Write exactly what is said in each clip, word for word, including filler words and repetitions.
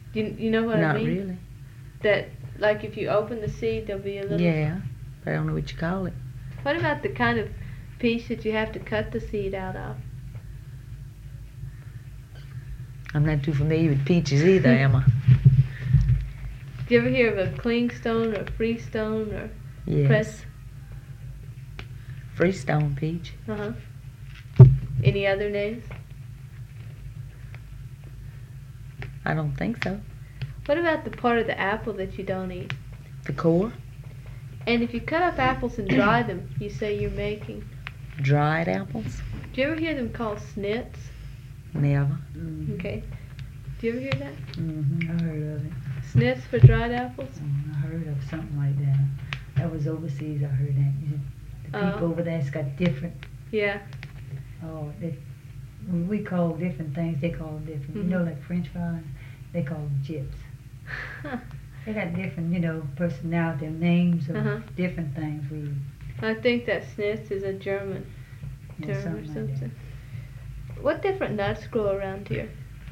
You, you know what Not I mean? really. That, like if you open the seed, there'll be a little... Yeah, but I don't know what you call it. What about the kind of piece that you have to cut the seed out of? I'm not too familiar with peaches either, am I? Do you ever hear of a clingstone or freestone or Yes. press? Freestone peach. Uh-huh. Any other names? I don't think so. What about the part of the apple that you don't eat? The core? And if you cut up apples and dry them, you say you're making... Dried apples? Do you ever hear them called snits? Never. Mm-hmm. Okay. Do you ever hear that? Mm-hmm. I heard of it. Snits for dried apples? Mm, I heard of something like that. That was overseas. I heard that. You- The Oh. people over there's got different. Yeah. Oh, they, when we call different things, they call them different. Mhm. You know, like French fries, they call them chips. They got different, you know, personality, names of Uh-huh. different things. We I think that snits is a German you term know, or something like something. What different nuts grow around here?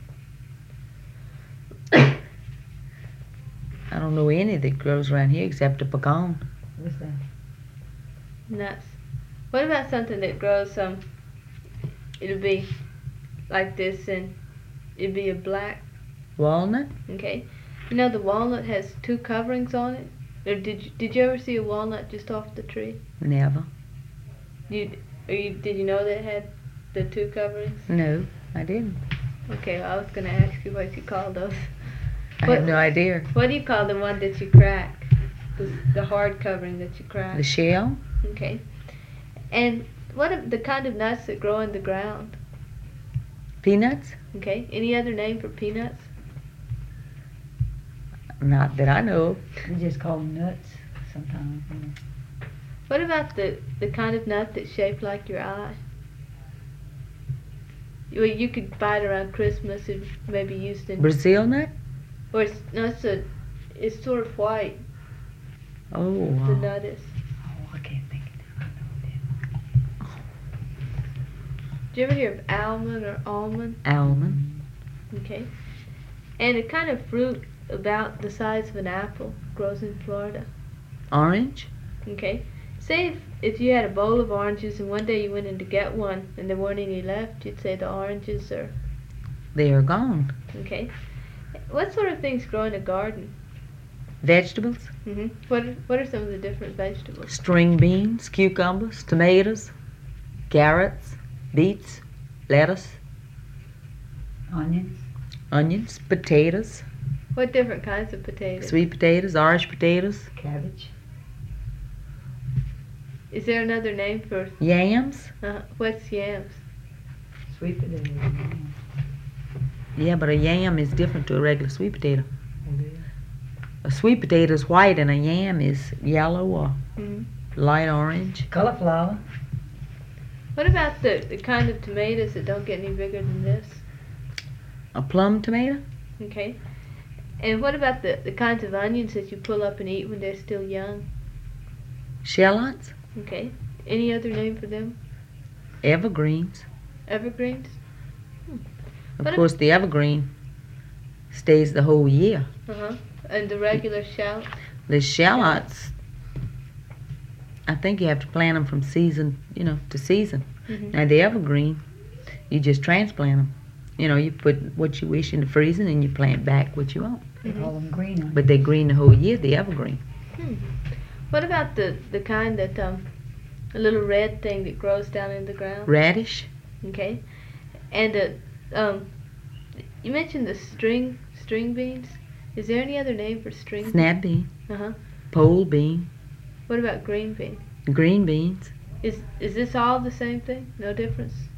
I don't know any that grows around here except a pecan. that. What's that? Nuts. What about something that grows um it'll be like this and it'll be a black, Walnut? okay? You know the walnut has two coverings on it? Or did you, did you ever see a walnut just off the tree? Never. You, or you did you know that it had the two coverings? No, I didn't. Okay, well, I was gonna ask you what you call those. I What- have no idea. What do you call the one that you crack? The, the hard covering that you crack. The shell? Okay. And what are the kind of nuts that grow in the ground? Peanuts? Okay. Any other name for peanuts? Not that I know of. We just call them nuts sometimes. You know. What about the, the kind of nut that's shaped like your eye? Well, you could buy it around Christmas and maybe used in... Brazil nut? Or it's, no, it's, a, it's sort of white, Oh, the wow. nut is. Oh, I can't think of it. I know Do you ever hear of almond or almond? Almond. Okay. And a kind of fruit about the size of an apple grows in Florida. Orange? Okay. Say if, if you had a bowl of oranges and one day you went in to get one and there weren't any left, you'd say the oranges are... They are gone. Okay. What sort of things grow in a garden? Vegetables? hmm What are, what are some of the different vegetables? String beans, cucumbers, tomatoes, carrots, beets, lettuce, that. Onions. onions, potatoes, What different kinds of potatoes? sweet potatoes, Irish potatoes, Cabbage. Is there another name for... yams. Uh, what's yams? Sweet potatoes. Yeah. Yeah, but a yam is different to a regular sweet potato. Oh, yeah. A sweet potato is white and a yam is yellow or hmm light orange. Cauliflower. What about the, the kind of tomatoes that don't get any bigger than this? A plum tomato? Okay. And what about the, the kinds of onions that you pull up and eat when they're still young? Shallots? Okay. Any other name for them? Evergreens. Evergreens? Of What course, the evergreen stays the whole year. Uh-huh. And the regular shallot? The shallots, I think you have to plant them from season, you know, to season. hmm Now, the evergreen, you just transplant them. You know, you put what you wish in the freezer and you plant back what you want. They call them green onions. But they're green the whole year, the evergreen. Hmm. What about the, the kind that, um, a little red thing that grows down in the ground? Radish, Okay. And, uh, um, you mentioned the string, string beans. Is there any other name for string beans? snap bean, Uh-huh. pole bean, What about green bean? green beans. Is, is this all the same thing? No difference?